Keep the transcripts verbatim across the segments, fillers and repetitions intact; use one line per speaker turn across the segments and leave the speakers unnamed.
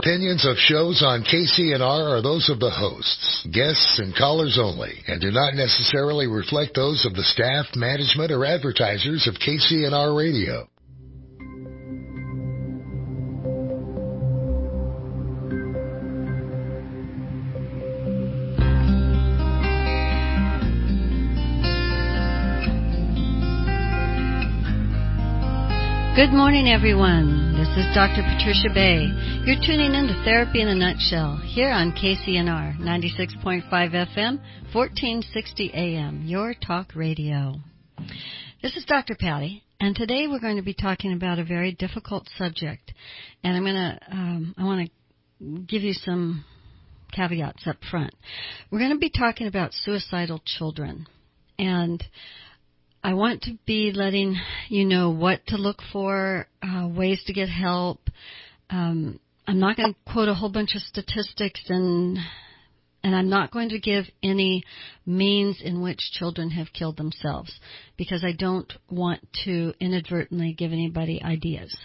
Opinions of shows on K C N R are those of the hosts, guests, and callers only, and do not necessarily reflect those of the staff, management, or advertisers of K C N R Radio.
Good morning, everyone. This is Doctor Patricia Bay. You're tuning in to Therapy in a Nutshell here on K C N R ninety-six point five F M, fourteen sixty A M, your talk radio. This is Doctor Patty, and today we're going to be talking about a very difficult subject. And I'm going to, um, I want to give you some caveats up front. We're going to be talking about suicidal children. And I want to be letting you know what to look for, uh, ways to get help. Um, I'm not going to quote a whole bunch of statistics, and and I'm not going to give any means in which children have killed themselves, because I don't want to inadvertently give anybody ideas.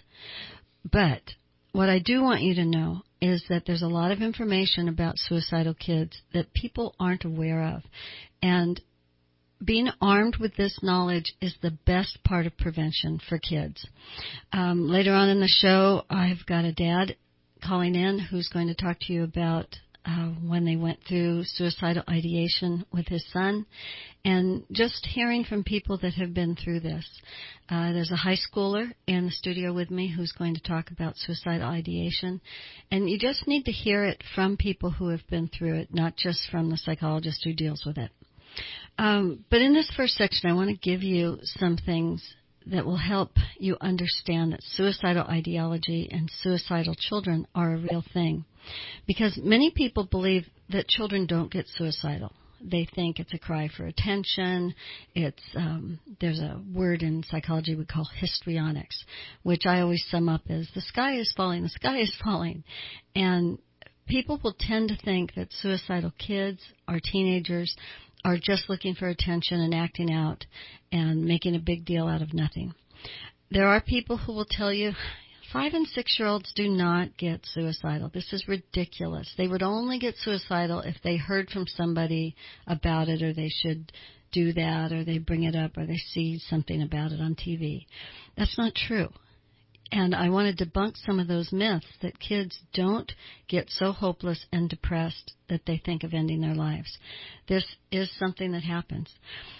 But what I do want you to know is that there's a lot of information about suicidal kids that people aren't aware of. And being armed with this knowledge is the best part of prevention for kids. Um, later on in the show, I've got a dad calling in who's going to talk to you about uh, when they went through suicidal ideation with his son, and just hearing from people that have been through this. Uh, there's a high schooler in the studio with me who's going to talk about suicidal ideation, and you just need to hear it from people who have been through it, not just from the psychologist who deals with it. Um, but in this first section, I want to give you some things that will help you understand that suicidal ideology and suicidal children are a real thing. Because many people believe that children don't get suicidal. They think it's a cry for attention. It's um, there's a word in psychology we call histrionics, which I always sum up as the sky is falling, the sky is falling. And people will tend to think that suicidal kids or teenagers are just looking for attention and acting out and making a big deal out of nothing. There are people who will tell you five and six-year-olds do not get suicidal. This is ridiculous. They would only get suicidal if they heard from somebody about it, or they should do that, or they bring it up, or they see something about it on T V. That's not true. And I want to debunk some of those myths that kids don't get so hopeless and depressed that they think of ending their lives. This is something that happens.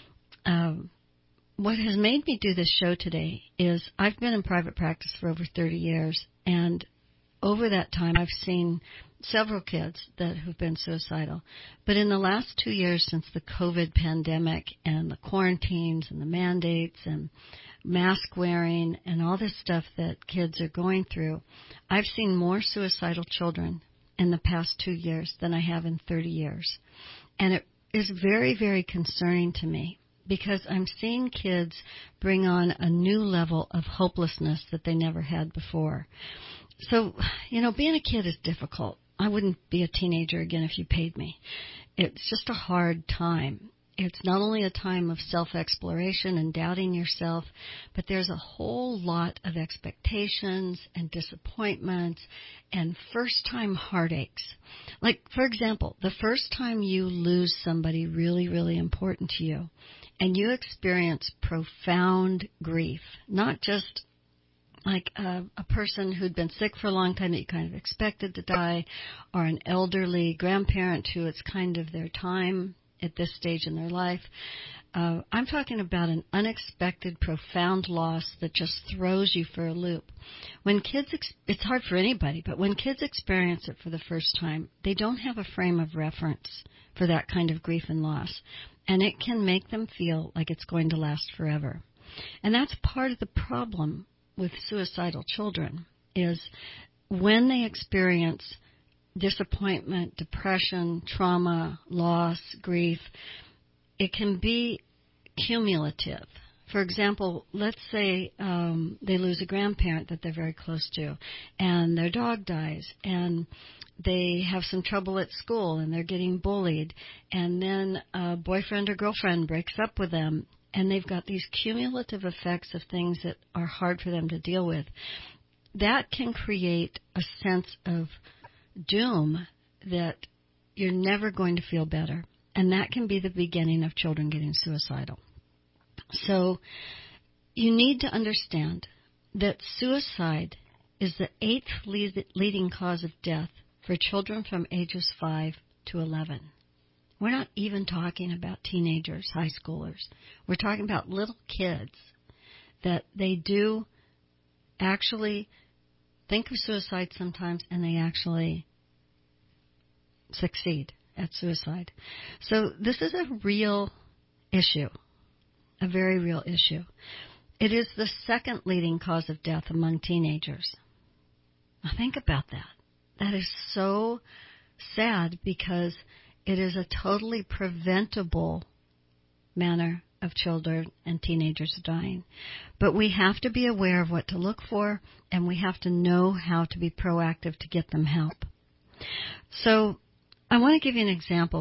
Um, what has made me do this show today is I've been in private practice for over thirty years, and over that time I've seen several kids that have been suicidal. But in the last two years, since the COVID pandemic and the quarantines and the mandates and mask wearing and all this stuff that kids are going through, I've seen more suicidal children in the past two years than I have in thirty years. And it is very, very concerning to me, because I'm seeing kids bring on a new level of hopelessness that they never had before. So, you know, being a kid is difficult. I wouldn't be a teenager again if you paid me. It's just a hard time. It's not only a time of self-exploration and doubting yourself, but there's a whole lot of expectations and disappointments and first-time heartaches. Like, for example, the first time you lose somebody really, really important to you, and you experience profound grief, not just like a, a person who'd been sick for a long time that you kind of expected to die, or an elderly grandparent who it's kind of their time at this stage in their life. Uh, I'm talking about an unexpected, profound loss that just throws you for a loop. When kids, ex- it's hard for anybody, but when kids experience it for the first time, they don't have a frame of reference for that kind of grief and loss, and it can make them feel like it's going to last forever. And that's part of the problem with suicidal children, is when they experience disappointment, depression, trauma, loss, grief, it can be cumulative. For example, let's say um, they lose a grandparent that they're very close to, and their dog dies, and they have some trouble at school, and they're getting bullied, and then a boyfriend or girlfriend breaks up with them, and they've got these cumulative effects of things that are hard for them to deal with. That can create a sense of doom that you're never going to feel better. And that can be the beginning of children getting suicidal. So you need to understand that suicide is the eighth lead, leading cause of death for children from ages five to eleven. We're not even talking about teenagers, high schoolers. We're talking about little kids that they do actually think of suicide sometimes, and they actually succeed at suicide. So this is a real issue, a very real issue. It is the second leading cause of death among teenagers. Now think about that. That is so sad because it is a totally preventable manner of children and teenagers dying. But we have to be aware of what to look for, and we have to know how to be proactive to get them help. So I want to give you an example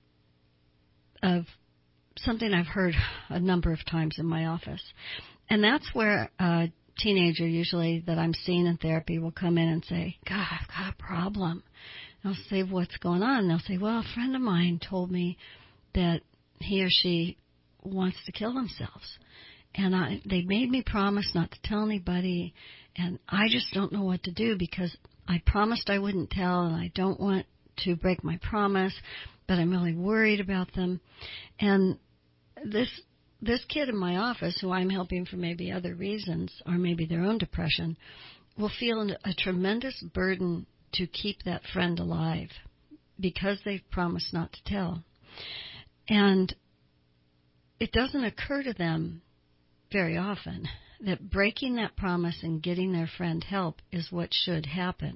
of something I've heard a number of times in my office. And that's where a teenager, usually that I'm seeing in therapy, will come in and say, God, I've got a problem. And I'll say, what's going on? And they'll say, well, a friend of mine told me that he or she wants to kill themselves. And I, they made me promise not to tell anybody, and I just don't know what to do because I promised I wouldn't tell, and I don't want to break my promise, but I'm really worried about them. And this this kid in my office, who I'm helping for maybe other reasons, or maybe their own depression, will feel a tremendous burden to keep that friend alive because they've promised not to tell. And it doesn't occur to them very often that breaking that promise and getting their friend help is what should happen.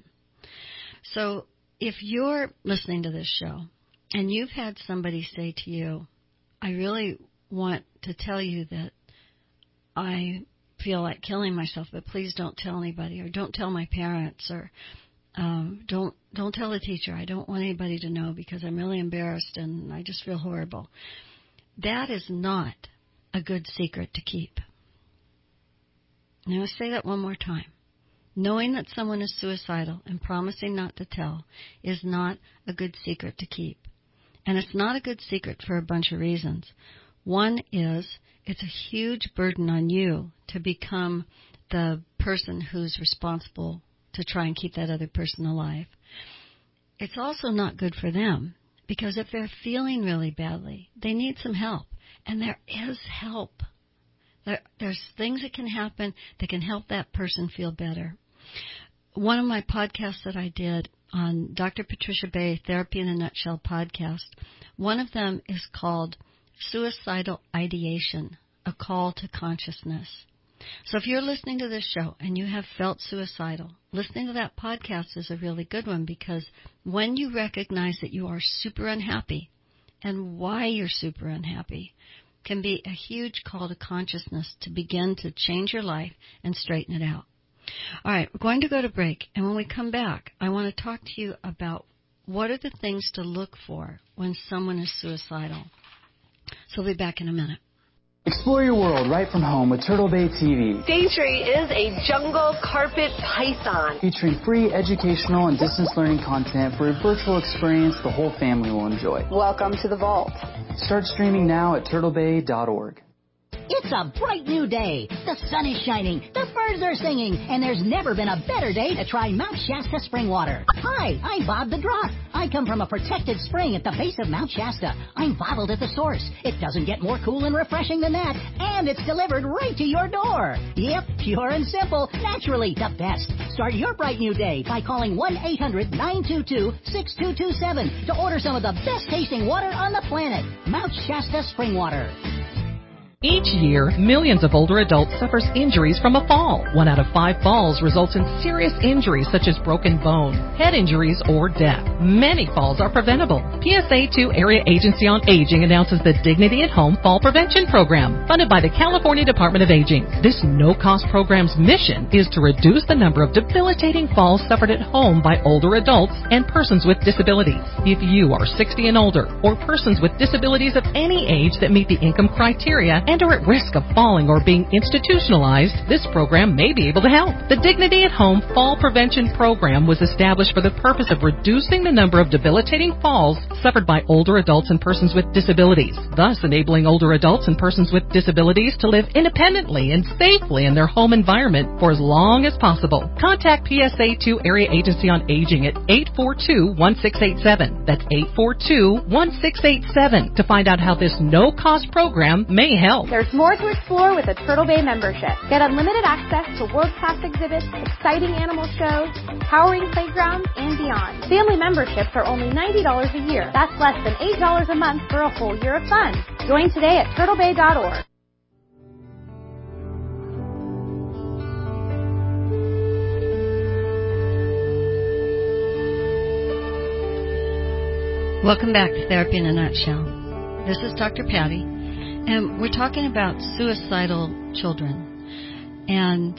So if you're listening to this show and you've had somebody say to you, I really want to tell you that I feel like killing myself, but please don't tell anybody, or don't tell my parents, or um, don't don't tell the teacher. I don't want anybody to know because I'm really embarrassed and I just feel horrible. That is not a good secret to keep. Now, I'll say that one more time. Knowing that someone is suicidal and promising not to tell is not a good secret to keep. And it's not a good secret for a bunch of reasons. One is it's a huge burden on you to become the person who's responsible to try and keep that other person alive. It's also not good for them because if they're feeling really badly, they need some help. And there is help. There, there's things that can happen that can help that person feel better. One of my podcasts that I did on Doctor Patricia Bay, Therapy in a Nutshell podcast, one of them is called Suicidal Ideation, a Call to Consciousness. So if you're listening to this show and you have felt suicidal, listening to that podcast is a really good one because when you recognize that you are super unhappy and why you're super unhappy can be a huge call to consciousness to begin to change your life and straighten it out. All right, we're going to go to break, and when we come back, I want to talk to you about what are the things to look for when someone is suicidal. So we'll be back in a minute.
Explore your world right from home with Turtle Bay T V.
Daintree is a jungle carpet python.
Featuring free educational and distance learning content for a virtual experience the whole family will enjoy.
Welcome to the vault.
Start streaming now at turtle bay dot org.
It's a bright new day. The sun is shining, the birds are singing, and there's never been a better day to try Mount Shasta spring water. Hi, I'm Bob the Drop. I come from a protected spring at the base of Mount Shasta. I'm bottled at the source. It doesn't get more cool and refreshing than that, and it's delivered right to your door. Yep, pure and simple, naturally the best. Start your bright new day by calling one eight hundred nine two two six two two seven to order some of the best tasting water on the planet. Mount Shasta spring water.
Each year, millions of older adults suffer injuries from a fall. One out of five falls results in serious injuries such as broken bone, head injuries, or death. Many falls are preventable. P S A two Area Agency on Aging announces the Dignity at Home Fall Prevention Program, funded by the California Department of Aging. This no-cost program's mission is to reduce the number of debilitating falls suffered at home by older adults and persons with disabilities. If you are sixty and older, or persons with disabilities of any age that meet the income criteria and are at risk of falling or being institutionalized, this program may be able to help. The Dignity at Home Fall Prevention Program was established for the purpose of reducing the number of debilitating falls suffered by older adults and persons with disabilities, thus enabling older adults and persons with disabilities to live independently and safely in their home environment for as long as possible. Contact P S A two Area Agency on Aging at eight four two, one six eight seven. That's eight four two, one six eight seven to find out how this no-cost program may help.
There's more to explore with a Turtle Bay membership. Get unlimited access to world-class exhibits, exciting animal shows, towering playgrounds, and beyond. Family memberships are only ninety dollars a year. That's less than eight dollars a month for a whole year of fun. Join today at turtle bay dot org.
Welcome back to Therapy in a Nutshell. This is Doctor Patty, and we're talking about suicidal children. And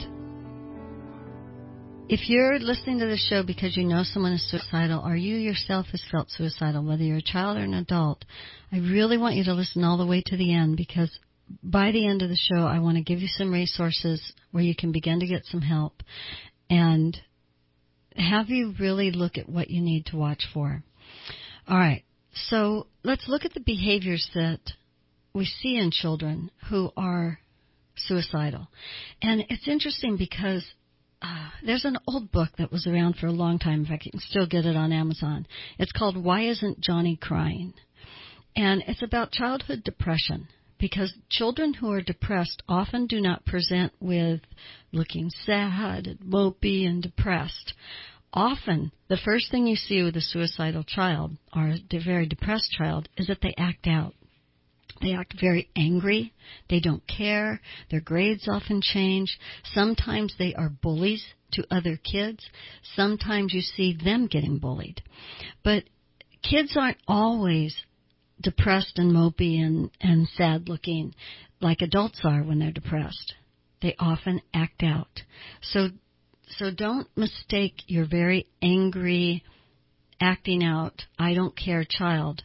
if you're listening to this show because you know someone is suicidal, or you yourself has felt suicidal, whether you're a child or an adult, I really want you to listen all the way to the end, because by the end of the show, I want to give you some resources where you can begin to get some help and have you really look at what you need to watch for. All right, so let's look at the behaviors that we see in children who are suicidal. And it's interesting because uh, there's an old book that was around for a long time. In fact, you can still get it on Amazon. It's called Why Isn't Johnny Crying? And it's about childhood depression, because children who are depressed often do not present with looking sad and mopey and depressed. Often, the first thing you see with a suicidal child or a very depressed child is that they act out. They act very angry. They don't care. Their grades often change. Sometimes they are bullies to other kids. Sometimes you see them getting bullied. But kids aren't always depressed and mopey and, and sad-looking like adults are when they're depressed. They often act out. So So don't mistake your very angry, acting out, I don't care child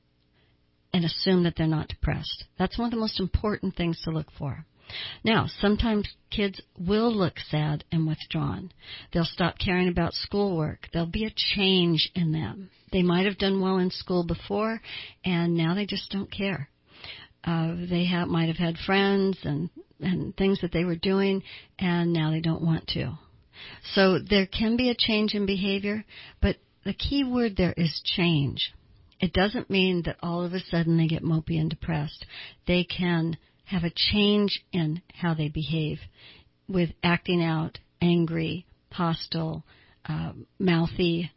and assume that they're not depressed. That's one of the most important things to look for. Now, sometimes kids will look sad and withdrawn. They'll stop caring about schoolwork. There'll be a change in them. They might have done well in school before, and now they just don't care. Uh, they have, might have had friends and, and things that they were doing, and now they don't want to. So there can be a change in behavior, but the key word there is change. It doesn't mean that all of a sudden they get mopey and depressed. They can have a change in how they behave with acting out, angry, hostile, uh, mouthy,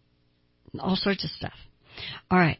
all sorts of stuff. All right.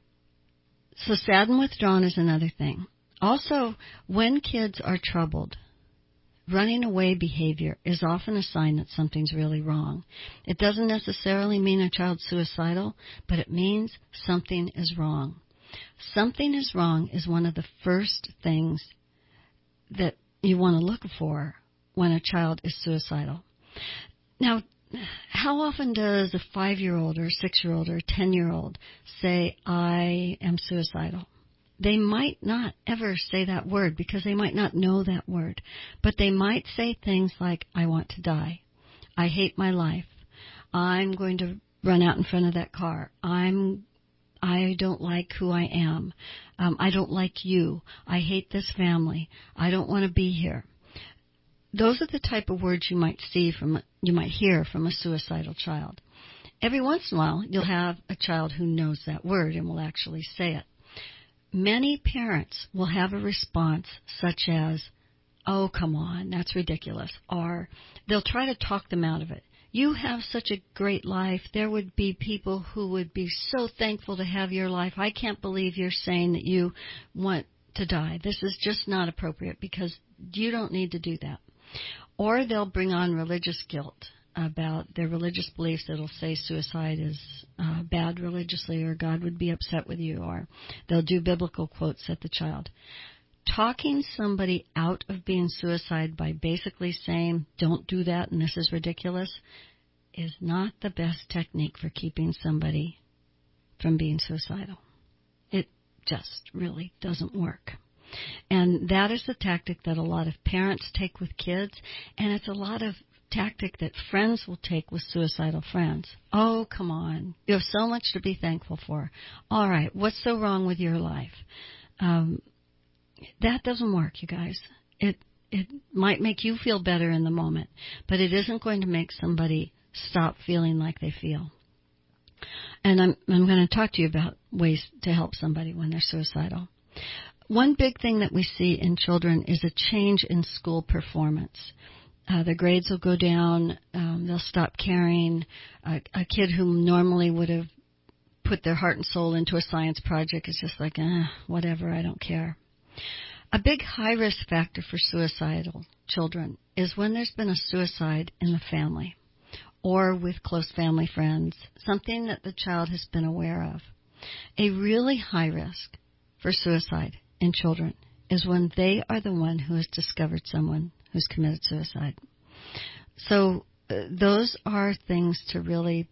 So sad and withdrawn is another thing. Also, when kids are troubled, running away behavior is often a sign that something's really wrong. It doesn't necessarily mean a child's suicidal, but it means something is wrong. Something is wrong is one of the first things that you want to look for when a child is suicidal. Now, how often does a five-year-old or a six-year-old or a ten-year-old say, I am suicidal? They might not ever say that word because they might not know that word. But they might say things like, I want to die. I hate my life. I'm going to run out in front of that car. I'm, I don't like who I am. Um, I don't like you. I hate this family. I don't want to be here. Those are the type of words you might see from, you might hear from a suicidal child. Every once in a while, you'll have a child who knows that word and will actually say it. Many parents will have a response such as, oh, come on, that's ridiculous. Or they'll try to talk them out of it. You have such a great life. There would be people who would be so thankful to have your life. I can't believe you're saying that you want to die. This is just not appropriate because you don't need to do that. Or they'll bring on religious guilt about their religious beliefs that'll say suicide is uh, bad religiously or God would be upset with you, or they'll do biblical quotes at the child. Talking somebody out of being suicide by basically saying, don't do that and this is ridiculous, is not the best technique for keeping somebody from being suicidal. It just really doesn't work. And that is the tactic that a lot of parents take with kids, and it's a lot of tactic that friends will take with suicidal friends. Oh, come on. You have so much to be thankful for. All right, what's so wrong with your life? Um, that doesn't work, you guys. It it might make you feel better in the moment, but it isn't going to make somebody stop feeling like they feel. And I'm I'm going to talk to you about ways to help somebody when they're suicidal. One big thing that we see in children is a change in school performance. Uh, their grades will go down. Um, they'll stop caring. Uh, a kid who normally would have put their heart and soul into a science project is just like, eh, whatever, I don't care. A big high-risk factor for suicidal children is when there's been a suicide in the family or with close family friends, something that the child has been aware of. A really high risk for suicide in children is when they are the one who has discovered someone who's committed suicide. So uh, those are things to really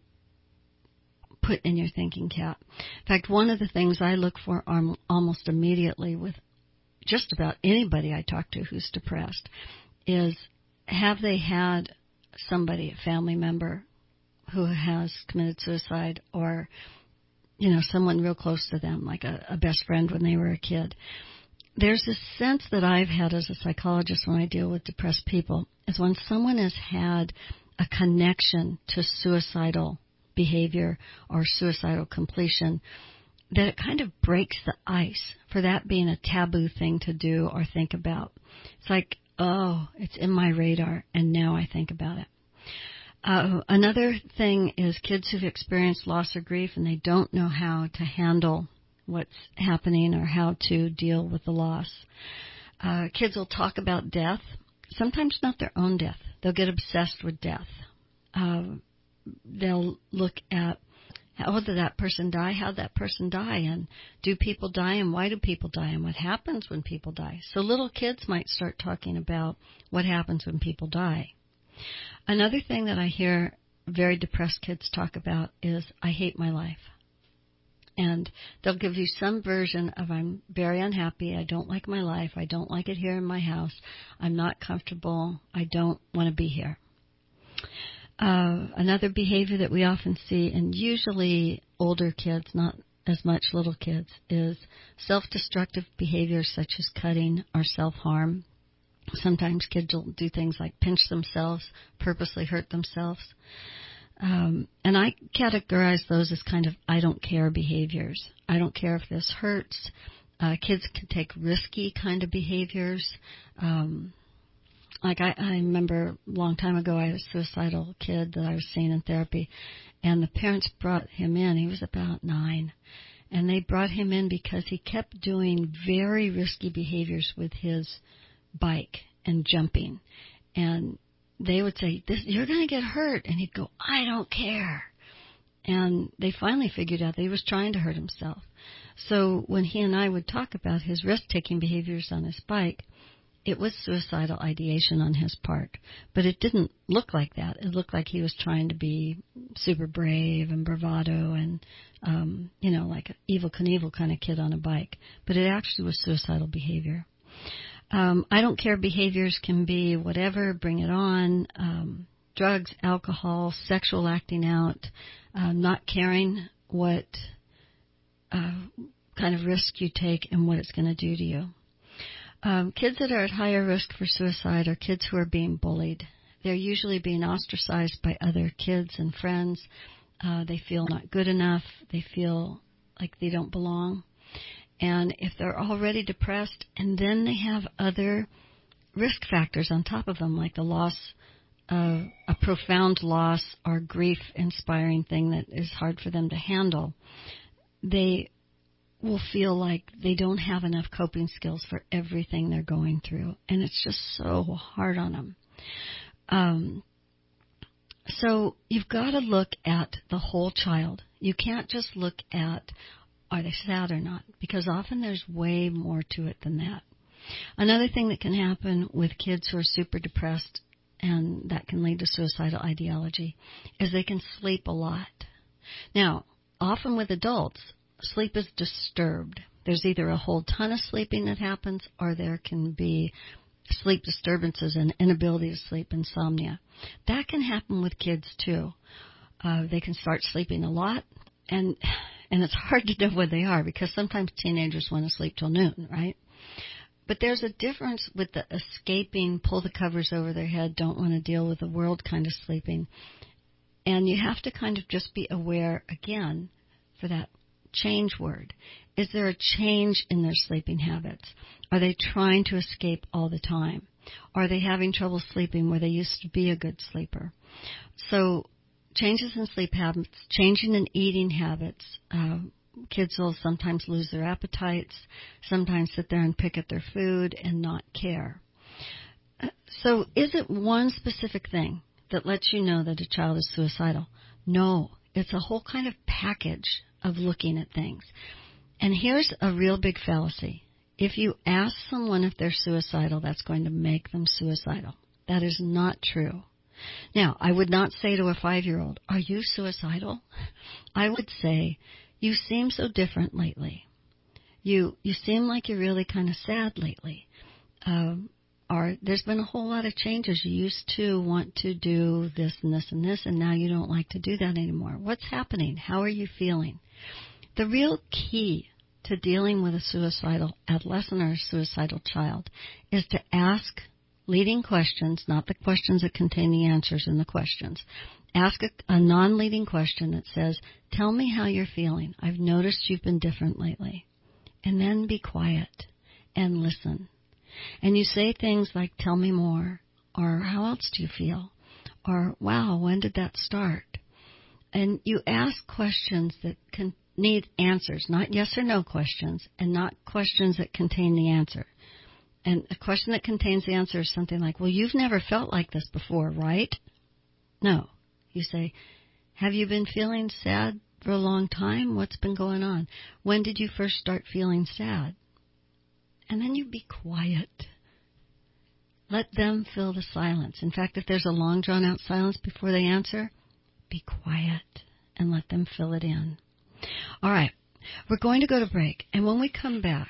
put in your thinking cap. In fact, one of the things I look for um, almost immediately with just about anybody I talk to who's depressed is, have they had somebody, a family member, who has committed suicide, or, you know, someone real close to them, like a, a best friend when they were a kid. There's this sense that I've had as a psychologist when I deal with depressed people, is when someone has had a connection to suicidal behavior or suicidal completion, that it kind of breaks the ice for that being a taboo thing to do or think about. It's like, oh, it's in my radar, and now I think about it. Uh, another thing is kids who've experienced loss or grief and they don't know how to handle what's happening or how to deal with the loss. Uh, kids will talk about death, sometimes not their own death. They'll get obsessed with death. Uh, they'll look at, how did that person die? How did that person die? And do people die? And why do people die? And what happens when people die? So little kids might start talking about what happens when people die. Another thing that I hear very depressed kids talk about is, I hate my life. And they'll give you some version of, I'm very unhappy, I don't like my life, I don't like it here in my house, I'm not comfortable, I don't want to be here. Uh, another behavior that we often see, and usually older kids, not as much little kids, is self-destructive behaviors such as cutting or self-harm. Sometimes kids will do things like pinch themselves, purposely hurt themselves. Um, and I categorize those as kind of I don't care behaviors. I don't care if this hurts. Uh, kids can take risky kind of behaviors. Um, like I, I remember a long time ago, I had a suicidal kid that I was seeing in therapy, and the parents brought him in. He was about nine. And they brought him in because he kept doing very risky behaviors with his bike and jumping. And they would say, this, you're going to get hurt. And he'd go, I don't care. And they finally figured out that he was trying to hurt himself. So when he and I would talk about his risk-taking behaviors on his bike, it was suicidal ideation on his part. But it didn't look like that. It looked like he was trying to be super brave and bravado and, um, you know, like an Evel Knievel kind of kid on a bike. But it actually was suicidal behavior. Um, I don't care behaviors can be whatever, bring it on, um, drugs, alcohol, sexual acting out, uh, not caring what uh, kind of risk you take and what it's going to do to you. Um, kids that are at higher risk for suicide are kids who are being bullied. They're usually being ostracized by other kids and friends. Uh, they feel not good enough. They feel like they don't belong. And if they're already depressed and then they have other risk factors on top of them, like the loss of a profound loss or grief-inspiring thing that is hard for them to handle, they will feel like they don't have enough coping skills for everything they're going through. And it's just so hard on them. Um, so you've got to look at the whole child. You can't just look at, are they sad or not? Because often there's way more to it than that. Another thing that can happen with kids who are super depressed, and that can lead to suicidal ideology, is they can sleep a lot. Now, often with adults, sleep is disturbed. There's either a whole ton of sleeping that happens, or there can be sleep disturbances and inability to sleep, insomnia. That can happen with kids too. Uh, they can start sleeping a lot, and and it's hard to know where they are because sometimes teenagers want to sleep till noon, right? But there's a difference with the escaping, pull the covers over their head, don't want to deal with the world kind of sleeping. And you have to kind of just be aware, again, for that change word. Is there a change in their sleeping habits? Are they trying to escape all the time? Are they having trouble sleeping where they used to be a good sleeper? So changes in sleep habits, changing in eating habits. Uh, kids will sometimes lose their appetites, sometimes sit there and pick at their food and not care. Uh, so is it one specific thing that lets you know that a child is suicidal? No, it's a whole kind of package of looking at things. And here's a real big fallacy. If you ask someone if they're suicidal, that's going to make them suicidal. That is not true. Now, I would not say to a five-year-old, are you suicidal? I would say, you seem so different lately. You you seem like you're really kind of sad lately. Um, or there's been a whole lot of changes. You used to want to do this and this and this, and now you don't like to do that anymore. What's happening? How are you feeling? The real key to dealing with a suicidal adolescent or a suicidal child is to ask leading questions, not the questions that contain the answers in the questions. Ask a, a non-leading question that says, tell me how you're feeling. I've noticed you've been different lately. And then be quiet and listen. And you say things like, tell me more, or how else do you feel? Or, wow, when did that start? And you ask questions that can need answers, not yes or no questions, and not questions that contain the answer. And a question that contains the answer is something like, well, you've never felt like this before, right? No. You say, have you been feeling sad for a long time? What's been going on? When did you first start feeling sad? And then you be quiet. Let them fill the silence. In fact, if there's a long, drawn-out silence before they answer, be quiet and let them fill it in. All right, we're going to go to break, and when we come back,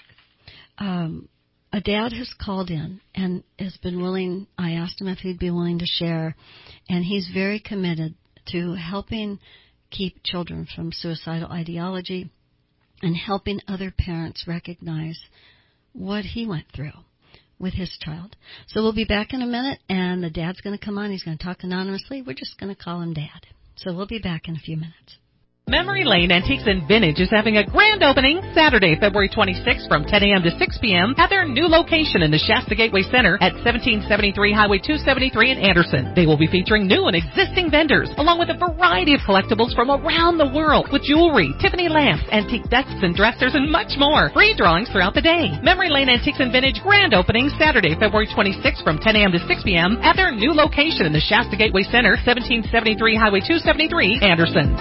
um, a dad has called in and has been willing, I asked him if he'd be willing to share, and he's very committed to helping keep children from suicidal ideology and helping other parents recognize what he went through with his child. So we'll be back in a minute, and the dad's going to come on. He's going to talk anonymously. We're just going to call him Dad. So we'll be back in a few minutes.
Memory Lane Antiques and Vintage is having a grand opening Saturday, February twenty-sixth from ten a.m. to six p.m. at their new location in the Shasta Gateway Center at seventeen seventy-three Highway two seventy-three in Anderson. They will be featuring new and existing vendors, along with a variety of collectibles from around the world, with jewelry, Tiffany lamps, antique desks and dressers, and much more. Free drawings throughout the day. Memory Lane Antiques and Vintage grand opening Saturday, February twenty-sixth from ten a.m. to six p.m. at their new location in the Shasta Gateway Center, seventeen seventy-three Highway two seventy-three, Anderson.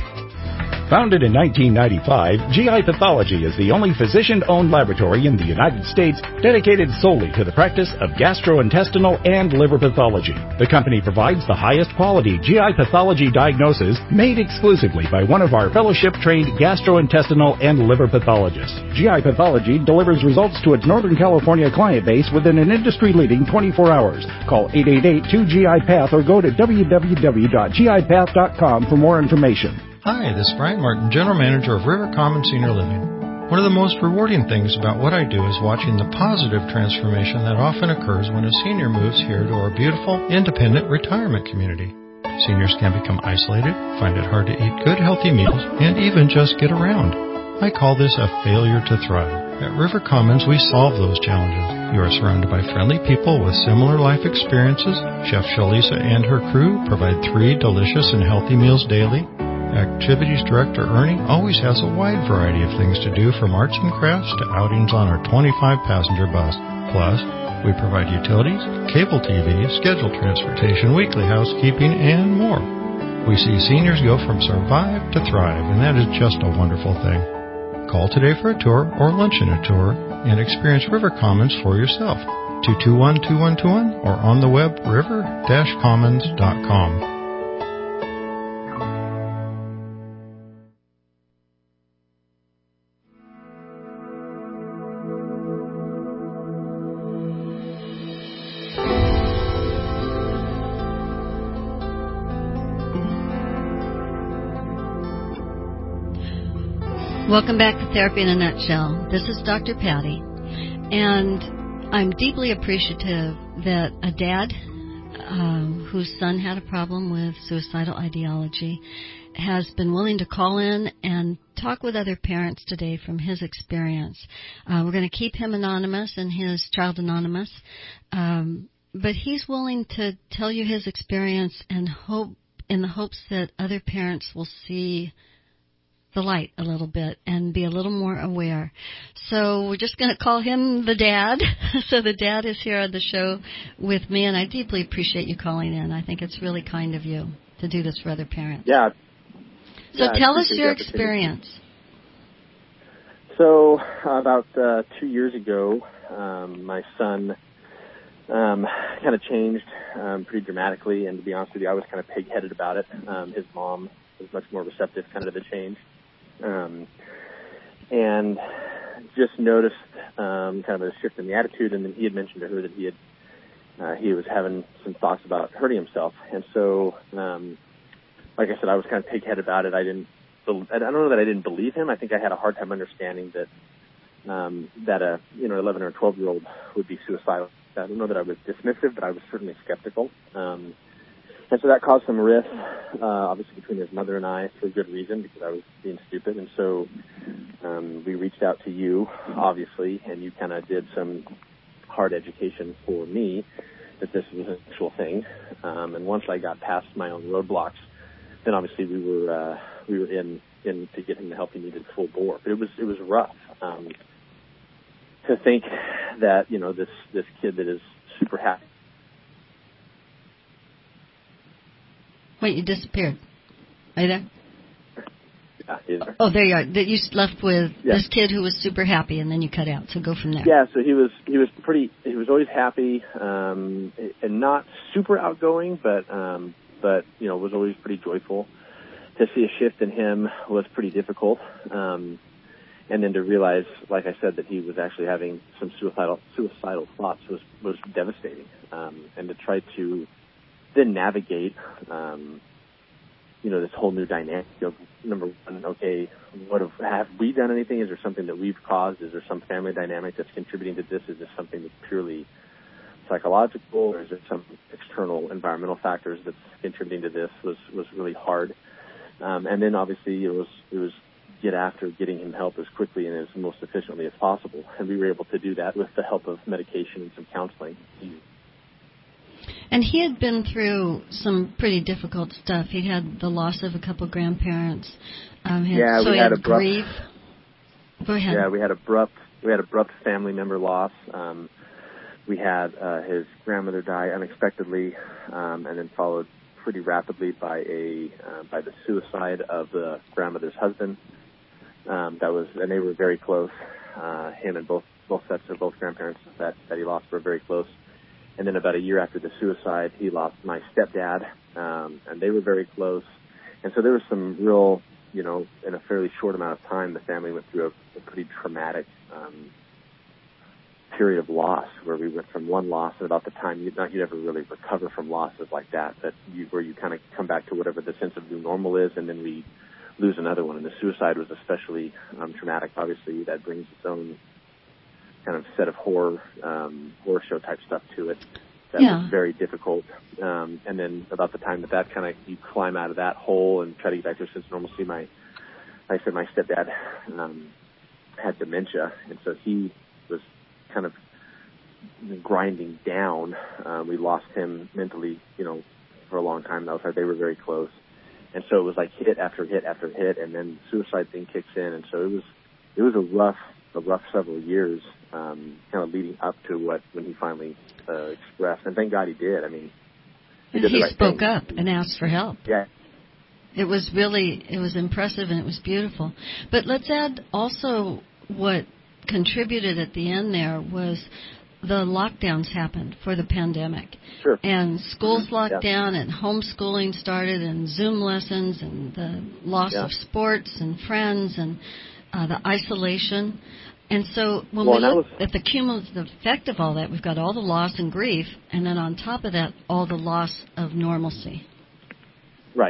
Founded in nineteen ninety-five, G I Pathology is the only physician-owned laboratory in the United States dedicated solely to the practice of gastrointestinal and liver pathology. The company provides the highest quality G I pathology diagnosis made exclusively by one of our fellowship-trained gastrointestinal and liver pathologists. G I Pathology delivers results to its Northern California client base within an industry-leading twenty-four hours. Call eight eight eight, two G I Path or go to w w w dot g i path dot com for more information.
Hi, this is Brian Martin, General Manager of River Common Senior Living. One of the most rewarding things about what I do is watching the positive transformation that often occurs when a senior moves here to our beautiful, independent retirement community. Seniors can become isolated, find it hard to eat good, healthy meals, and even just get around. I call this a failure to thrive. At River Commons, we solve those challenges. You are surrounded by friendly people with similar life experiences. Chef Shalisa and her crew provide three delicious and healthy meals daily. Activities Director Ernie always has a wide variety of things to do, from arts and crafts to outings on our twenty-five passenger bus. Plus, we provide utilities, cable T V, scheduled transportation, weekly housekeeping, and more. We see seniors go from survive to thrive, and that is just a wonderful thing. Call today for a tour or luncheon a tour and experience River Commons for yourself. two two one, two one two one or on the web river dash commons dot com.
Welcome back to Therapy in a Nutshell. This is Doctor Patty, and I'm deeply appreciative that a dad um, whose son had a problem with suicidal ideology has been willing to call in and talk with other parents today from his experience. Uh, we're going to keep him anonymous and his child anonymous, um, but he's willing to tell you his experience and hope in the hopes that other parents will see the light a little bit and be a little more aware. So we're just going to call him the dad. So the dad is here on the show with me, and I deeply appreciate you calling in. I think it's really kind of you to do this for other parents.
Yeah.
So
yeah,
tell us your experience.
So about uh, two years ago, um, my son um, kind of changed um, pretty dramatically, and to be honest with you, I was kind of pig-headed about it. Um, his mom was much more receptive kind of to the change. Um, and just noticed um, kind of a shift in the attitude, and then he had mentioned to her that he had uh, he was having some thoughts about hurting himself. And so, um, like I said, I was kind of pig-headed about it. I didn't, I don't know that I didn't believe him. I think I had a hard time understanding that um, that a you know eleven or twelve year old would be suicidal. I don't know that I was dismissive, but I was certainly skeptical. Um, And so that caused some rift, uh, obviously between his mother and I for good reason, because I was being stupid. And so um, we reached out to you, obviously, and you kind of did some hard education for me that this was an actual thing. Um, and once I got past my own roadblocks, then obviously we were uh, we were in, in to get him the help he needed full bore. But it was it was rough um, to think that you know this this kid that is super happy.
Wait, you disappeared. Are you there?
Yeah, he's there.
Oh, there you are. That you left with
yeah.
this kid who was super happy, and then you cut out. So go from there.
Yeah, so he was he was pretty. He was always happy, um, and not super outgoing, but um, but you know was always pretty joyful. To see a shift in him was pretty difficult, um, and then to realize, like I said, that he was actually having some suicidal suicidal thoughts was was devastating, um, and to try to then navigate, um, you know, this whole new dynamic of, number one, okay, what have, have we done anything? Is there something that we've caused? Is there some family dynamic that's contributing to this? Is this something that's purely psychological, or is there some external environmental factors that's contributing to this? Was was really hard. Um, and then obviously it was it was get after getting him help as quickly and as most efficiently as possible. And we were able to do that with the help of medication and some counseling.
And he had been through some pretty difficult stuff. He had the loss of a couple grandparents. Um, had,
yeah,
so
we
he
had,
had
abrupt.
grief. Go ahead.
Yeah, we had abrupt. We had abrupt family member loss. Um, we had uh, his grandmother die unexpectedly, um, and then followed pretty rapidly by a uh, by the suicide of the grandmother's husband. Um, that was, and they were very close. Uh, him and both both sets of both grandparents that that he lost were very close. And then about a year after the suicide, he lost my stepdad, um, and they were very close. And so there was some real, you know, in a fairly short amount of time, the family went through a, a pretty traumatic um, period of loss, where we went from one loss, and about the time you'd not you'd ever really recover from losses like that, that you, where you kind of come back to whatever the sense of new normal is, and then we lose another one. And the suicide was especially um, traumatic. Obviously, that brings its own kind of set of horror, um, horror show type stuff to it. That
yeah.
was very difficult. Um, and then about the time that that kind of, you climb out of that hole and try to get back to a sense of normalcy, my, like I said, my stepdad, um, had dementia. And so he was kind of grinding down. Um, we lost him mentally, you know, for a long time. That was like, they were very close. And so it was like hit after hit after hit. And then the suicide thing kicks in. And so it was, it was a rough, a rough several years, um, kind of leading up to what, when he finally uh, expressed, and thank God he did. I mean, he,
and
did
he
the right
spoke
thing.
up and asked for help.
Yeah.
It was really, it was impressive and it was beautiful. But let's add also what contributed at the end there was the lockdowns happened for the pandemic.
Sure.
And schools
mm-hmm.
locked
yeah.
down and homeschooling started and Zoom lessons and the loss
yeah.
of sports and friends and uh, the isolation. And so when
well,
we look
was,
at the cumulative effect of all that, we've got all the loss and grief, and then on top of that, all the loss of normalcy.
Right.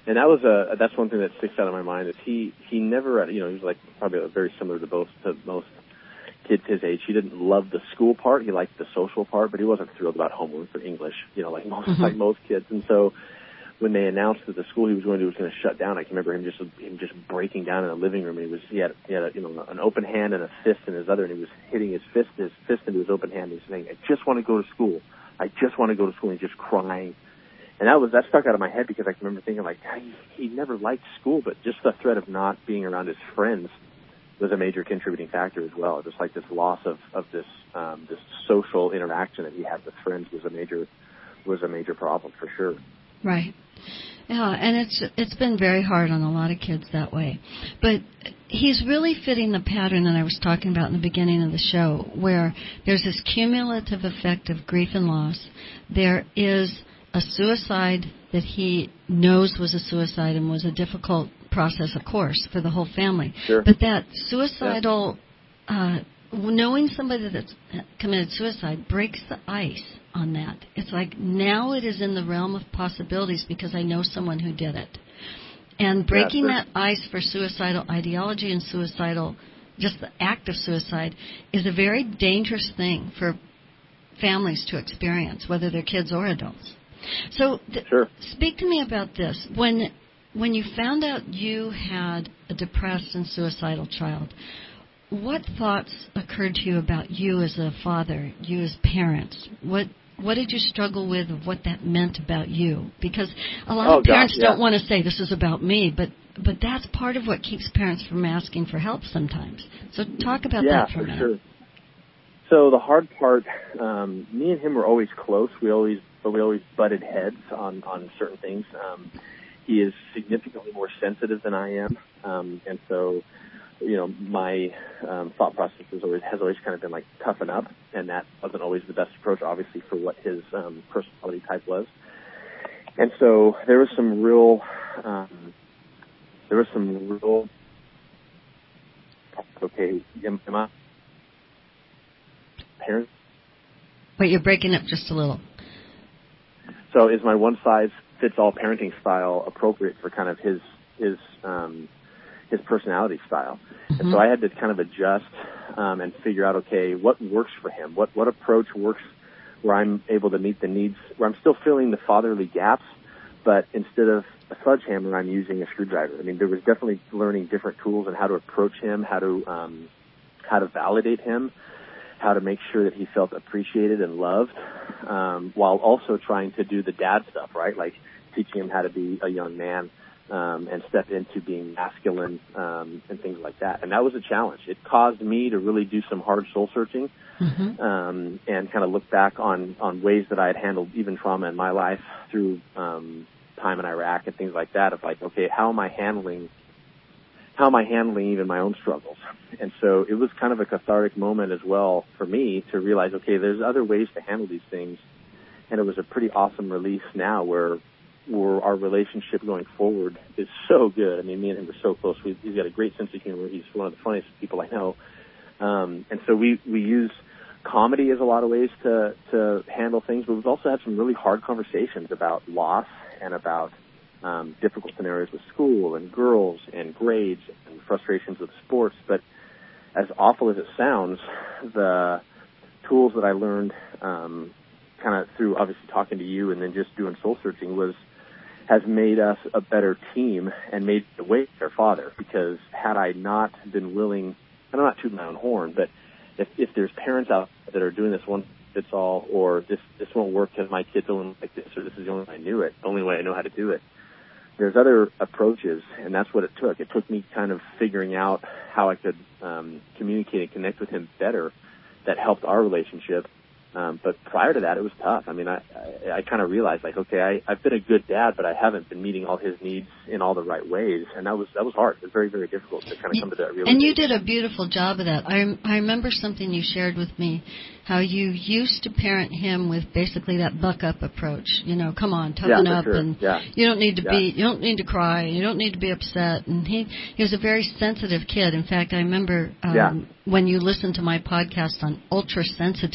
and that was a that's one thing that sticks out in my mind is he he never you know he was like probably very similar to both to most kids his age. He didn't love the school part. He liked the social part, but he wasn't thrilled about homework or English, you know, like most, mm-hmm. like most kids. And so when they announced that the school he was going to was going to shut down, I can remember him just him just breaking down in the living room. And he was he had he had a, you know an open hand and a fist in his other, and he was hitting his fist his fist into his open hand. And he's saying, "I just want to go to school. I just want to go to school." And he's just crying. And that was that stuck out of my head because I can remember thinking like he, he never liked school, but just the threat of not being around his friends was a major contributing factor as well. Just like this loss of, of this um, this social interaction that he had with friends was a major was a major problem for sure.
Right. Yeah, and it's it's been very hard on a lot of kids that way. But he's really fitting the pattern that I was talking about in the beginning of the show, where there's this cumulative effect of grief and loss. There is a suicide that he knows was a suicide and was a difficult process, of course, for the whole family.
Sure.
But that suicidal, yeah. uh, knowing somebody that's committed suicide breaks the ice on that. It's like now it is in the realm of possibilities because I know someone who did it. And breaking yeah, sure. that ice for suicidal ideology and suicidal, just the act of suicide, is a very dangerous thing for families to experience, whether they're kids or adults. So th-
sure.
speak to me about this. When when you found out you had a depressed and suicidal child, what thoughts occurred to you about you as a father, you as parents? What what did you struggle with of what that meant about you? Because a lot
oh,
of parents
God, yeah.
don't want to say this is about me, but but that's part of what keeps parents from asking for help sometimes. So talk about
yeah,
that for a minute.
Sure. So the hard part, um, me and him were always close. We always, but we always butted heads on, on certain things. Um, he is significantly more sensitive than I am, um, and so, you know, my um, thought process is always has always kind of been like toughen up, and that wasn't always the best approach, obviously, for what his um, personality type was. And so there was some real, um, there was some real. Okay, am, am I? Parents.
But you're breaking up just a little.
So is my one-size-fits-all parenting style appropriate for kind of his his um, his personality style? Mm-hmm. And so I had to kind of adjust um, and figure out, okay, what works for him? What what approach works where I'm able to meet the needs, where I'm still filling the fatherly gaps, but instead of a sledgehammer, I'm using a screwdriver. I mean, there was definitely learning different tools and how to approach him, how to um, how to validate him, how to make sure that he felt appreciated and loved, um, while also trying to do the dad stuff, right? Like teaching him how to be a young man um, and step into being masculine um, and things like that. And that was a challenge. It caused me to really do some hard soul searching mm-hmm. um, and kind of look back on, on ways that I had handled even trauma in my life through um, time in Iraq and things like that of like, okay, how am I handling how am I handling even my own struggles? And so it was kind of a cathartic moment as well for me to realize, okay, there's other ways to handle these things. And it was a pretty awesome release now where, where our relationship going forward is so good. I mean, me and him are so close. We, he's got a great sense of humor. He's one of the funniest people I know. Um, and so we, we use comedy as a lot of ways to, to handle things, but we've also had some really hard conversations about loss and about Um, difficult scenarios with school and girls and grades and frustrations with sports. But as awful as it sounds, the tools that I learned um, kind of through obviously talking to you and then just doing soul searching was has made us a better team and made the way their father. Because had I not been willing, and I'm not tooting my own horn, but if, if there's parents out that are doing this one fits all, or this this won't work because my kid's only like this, or this is the only way I knew it, the only way I know how to do it. There's other approaches, and that's what it took. It took me kind of figuring out how I could um, communicate and connect with him better that helped our relationship. Um, but prior to that, it was tough. I mean, I, I, I kind of realized, like, okay, I, I've been a good dad, but I haven't been meeting all his needs in all the right ways, and that was that was hard. It was very, very difficult to kind of come to that realization.
And you did a beautiful job of that. I, I remember something you shared with me, how you used to parent him with basically that buck-up approach. You know, come on, toughen
yeah,
up,
sure.
and
yeah.
you don't need to
yeah.
be, you don't need to cry, you don't need to be upset. And he he was a very sensitive kid. In fact, I remember um,
yeah.
when you listened to my podcast on ultra sensitives.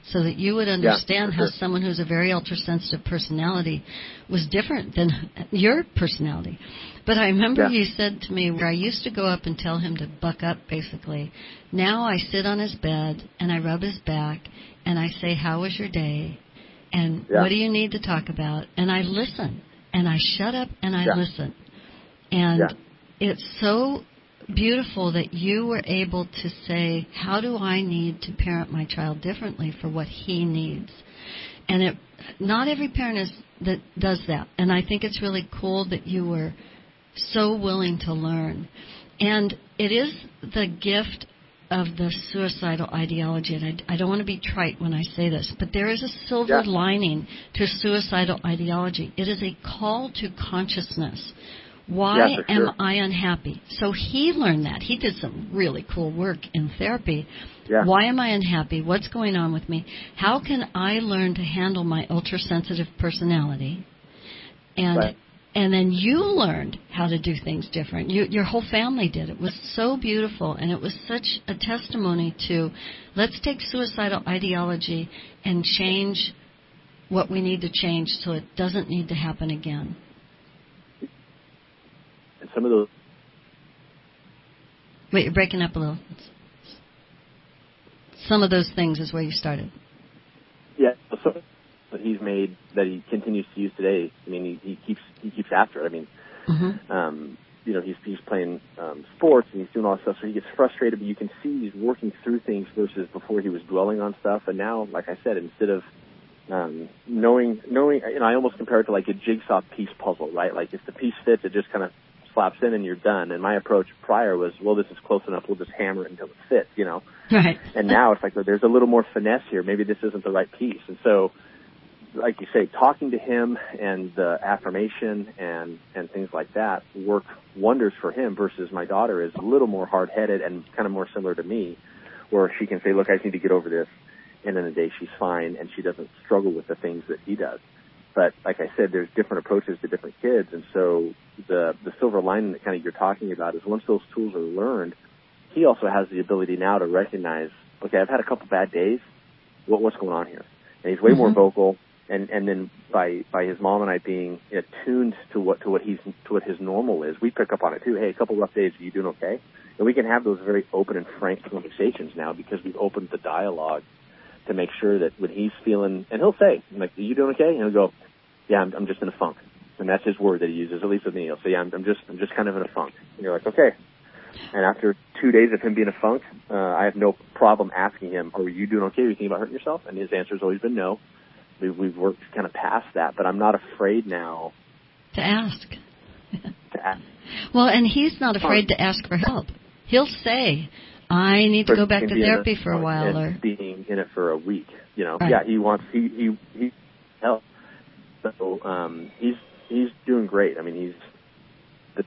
so that you would understand
yeah,
how
sure.
someone who's a very ultra-sensitive personality was different than your personality. But I remember
yeah.
you said to me where I used to go up and tell him to buck up, basically. Now I sit on his bed and I rub his back and I say, how was your day? And
yeah.
what do you need to talk about? And I listen. And I shut up and I
yeah.
listen. And
yeah.
it's so beautiful that you were able to say, how do I need to parent my child differently for what he needs? And it, not every parent is, that does that. And I think it's really cool that you were so willing to learn. And it is the gift of the suicidal ideology, and I, I don't want to be trite when I say this, but there is a silver
yeah.
lining to suicidal ideology. It is a call to consciousness. Why
yeah,
am
sure.
I unhappy? So he learned that. He did some really cool work in therapy.
Yeah.
Why am I unhappy? What's going on with me? How can I learn to handle my ultra-sensitive personality? And
right.
and then you learned how to do things different. You, your whole family did. It was so beautiful, and it was such a testimony to let's take suicidal ideology and change what we need to change so it doesn't need to happen again.
And some of those...
Wait, you're breaking up a little. Some of those things is where you started.
Yeah, so that he's made that he continues to use today. I mean, he, he keeps he keeps after it. I mean,
mm-hmm.
um, you know, he's he's playing um, sports and he's doing all this stuff, so he gets frustrated. But you can see he's working through things versus before he was dwelling on stuff. And now, like I said, instead of um, knowing knowing, you know, I almost compare it to like a jigsaw piece puzzle, right? Like if the piece fits, it just kind of slaps in and you're done. And my approach prior was, well, this is close enough. We'll just hammer it until it fits, you know.
Right.
And now it's like, well, there's a little more finesse here. Maybe this isn't the right piece. And so, like you say, talking to him and the affirmation and, and things like that work wonders for him versus my daughter is a little more hard-headed and kind of more similar to me, where she can say, look, I just need to get over this. And in a day she's fine and she doesn't struggle with the things that he does. But like I said, there's different approaches to different kids. And so the, the silver lining that kind of you're talking about is once those tools are learned, he also has the ability now to recognize, okay, I've had a couple bad days. What, what's going on here? And he's way mm-hmm. more vocal. And, and then by, by his mom and I being attuned to what, to what he's, to what his normal is, we pick up on it too. Hey, a couple rough days. Are you doing okay? And we can have those very open and frank conversations now because we've opened the dialogue to make sure that when he's feeling, and he'll say, like, are you doing okay? And he'll go, yeah, I'm, I'm just in a funk. And that's his word that he uses, at least with me. He'll say, yeah, I'm, I'm just, I'm just kind of in a funk. And you're like, okay. And after two days of him being in a funk, uh, I have no problem asking him, are you doing okay? Are you thinking about hurting yourself? And his answer has always been no. We've, we've worked kind of past that, but I'm not afraid now.
To ask.
to ask.
Well, and he's not afraid to ask for help. He'll say, I need to go back to therapy for a while. Or
being in it for a week, you know.
Right.
Yeah, he wants, he, he, he help. So, um, he's, he's doing great. I mean, he's the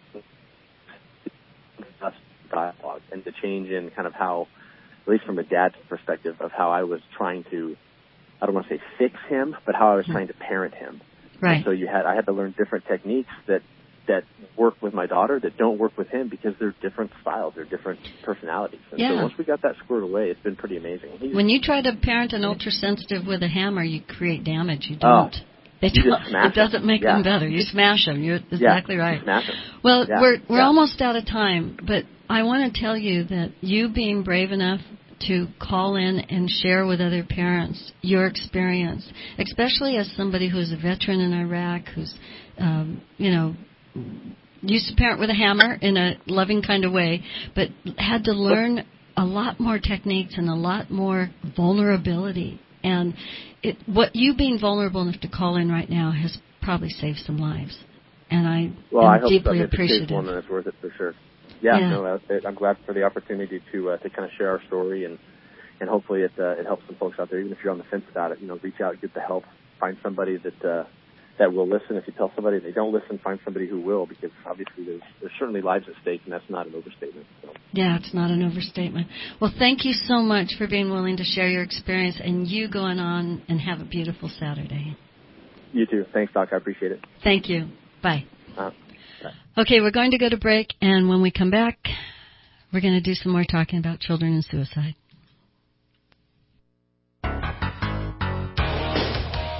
dialogue and the change in kind of how, at least from a dad's perspective, of how I was trying to, I don't want to say fix him, but how I was trying to parent him.
Right.
And so you had, I had to learn different techniques that, that work with my daughter that don't work with him because they're different styles, they're different personalities. And
yeah.
so once we got that squared away, it's been pretty amazing. He's,
when you try to parent an ultra-sensitive with a hammer, you create damage. You don't.
Oh.
It, it doesn't make
yeah.
them better. You smash them. You're exactly
yeah,
right.
Smash them.
Well,
yeah.
we're we're
yeah.
almost out of time, but I want to tell you that you being brave enough to call in and share with other parents your experience, especially as somebody who's a veteran in Iraq, who's, um, you know, used to parent with a hammer in a loving kind of way, but had to learn a lot more techniques and a lot more vulnerability. And it, what you being vulnerable enough to call in right now has probably saved some lives. And I
well,
am
I hope
deeply
so.
appreciative.
It's one that's worth it for sure. Yeah,
yeah.
no, I'm glad for the opportunity to uh, to kind of share our story, and and hopefully it uh, it helps some folks out there. Even if you're on the fence about it, you know, reach out, get the help, find somebody that uh, that will listen. If you tell somebody they don't listen, find somebody who will, because obviously there's there's certainly lives at stake, and that's not an overstatement. So.
Yeah, it's not an overstatement. Well, thank you so much for being willing to share your experience, and you going on and have a beautiful Saturday.
You too. Thanks, Doc. I appreciate it.
Thank you. Bye.
Uh,
Okay, we're going to go to break, and when we come back, we're going to do some more talking about children and suicide.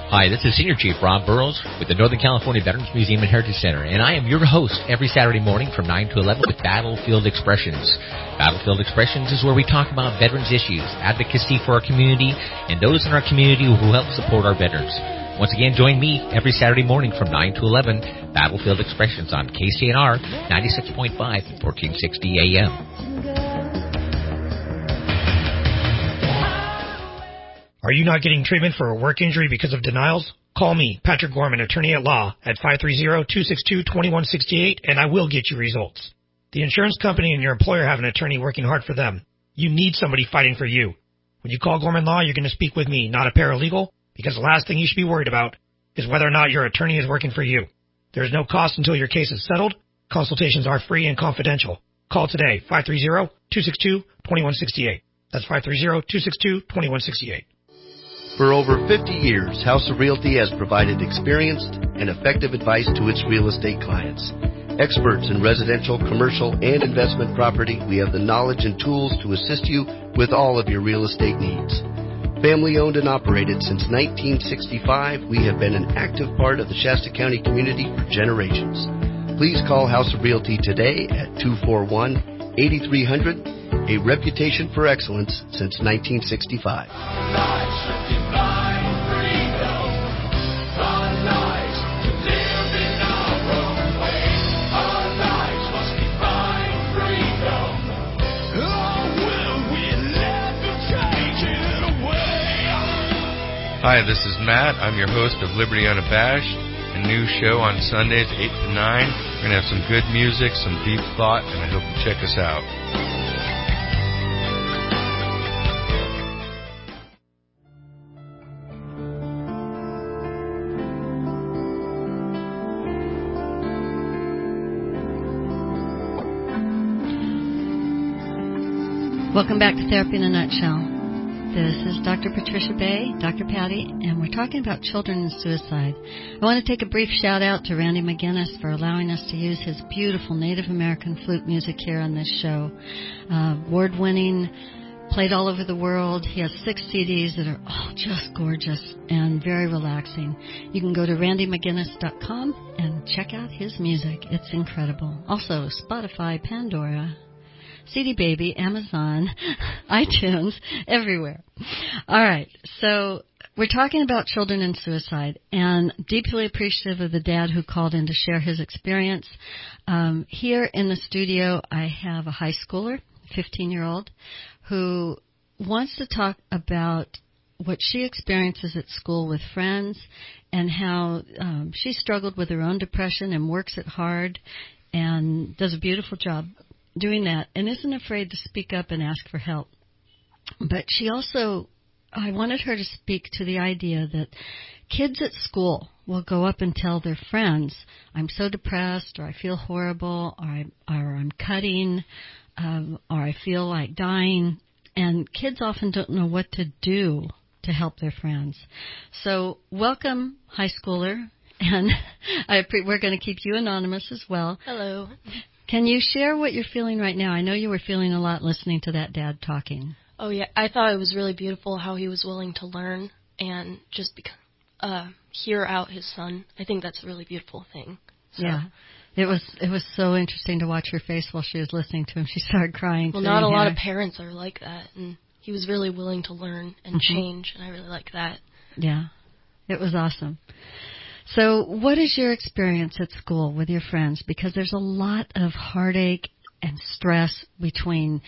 Hi, this is Senior Chief Rob Burrows with the Northern California Veterans Museum and Heritage Center, and I am your host every Saturday morning from nine to eleven with Battlefield Expressions. Battlefield Expressions is where we talk about veterans issues, advocacy for our community, and those in our community who help support our veterans. Once again, join me every Saturday morning from nine to eleven, Battlefield Expressions on K C N R ninety-six point five, fourteen sixty A M.
Are you not getting treatment for a work injury because of denials? Call me, Patrick Gorman, attorney at law, at five three zero, two six two, two one six eight, and I will get you results. The insurance company and your employer have an attorney working hard for them. You need somebody fighting for you. When you call Gorman Law, you're going to speak with me, not a paralegal, because the last thing you should be worried about is whether or not your attorney is working for you. There is no cost until your case is settled. Consultations are free and confidential. Call today, five three zero, two six two, two one six eight. That's five three zero, two six two, two one six eight.
For over fifty years, House of Realty has provided experienced and effective advice to its real estate clients. Experts in residential, commercial, and investment property, we have the knowledge and tools to assist you with all of your real estate needs. Family owned and operated since nineteen sixty-five, we have been an active part of the Shasta County community for generations. Please call House of Realty today at two four one, eight three zero zero, a reputation for excellence since nineteen sixty-five.
Hi, this is Matt. I'm your host of Liberty Unabashed, a new show on Sundays, eight to nine. We're going to have some good music, some deep thought, and I hope you check us out.
Welcome back to Therapy in a Nutshell. This is Doctor Patricia Bay, Doctor Patty, and we're talking about children and suicide. I want to take a brief shout out to Randy McGinnis for allowing us to use his beautiful Native American flute music here on this show. Uh, award-winning, played all over the world. He has six C Ds that are all just gorgeous and very relaxing. You can go to randy mcginnis dot com and check out his music. It's incredible. Also, Spotify, Pandora, C D Baby, Amazon, iTunes, everywhere. All right, so we're talking about children and suicide, and deeply appreciative of the dad who called in to share his experience. Um, here in the studio, I have a high schooler, fifteen-year-old, who wants to talk about what she experiences at school with friends and how um, she struggled with her own depression and works it hard and does a beautiful job doing that and isn't afraid to speak up and ask for help. But she also, I wanted her to speak to the idea that kids at school will go up and tell their friends, I'm so depressed, or I feel horrible, or, I, or I'm cutting, um, or I feel like dying. And kids often don't know what to do to help their friends. So welcome, high schooler. And I pre- we're going to keep you anonymous as well.
Hello.
Can you share what you're feeling right now? I know you were feeling a lot listening to that dad talking.
Oh, yeah. I thought it was really beautiful how he was willing to learn and just bec- uh, hear out his son. I think that's a really beautiful thing. So. Yeah. It was it was so interesting to watch her face while she was listening to him. She started crying. Well, not a lot of parents are like that, and he was really willing to learn and mm-hmm. change, and I really like that.
Yeah. It was awesome. So what is your experience at school with your friends? Because there's a lot of heartache and stress between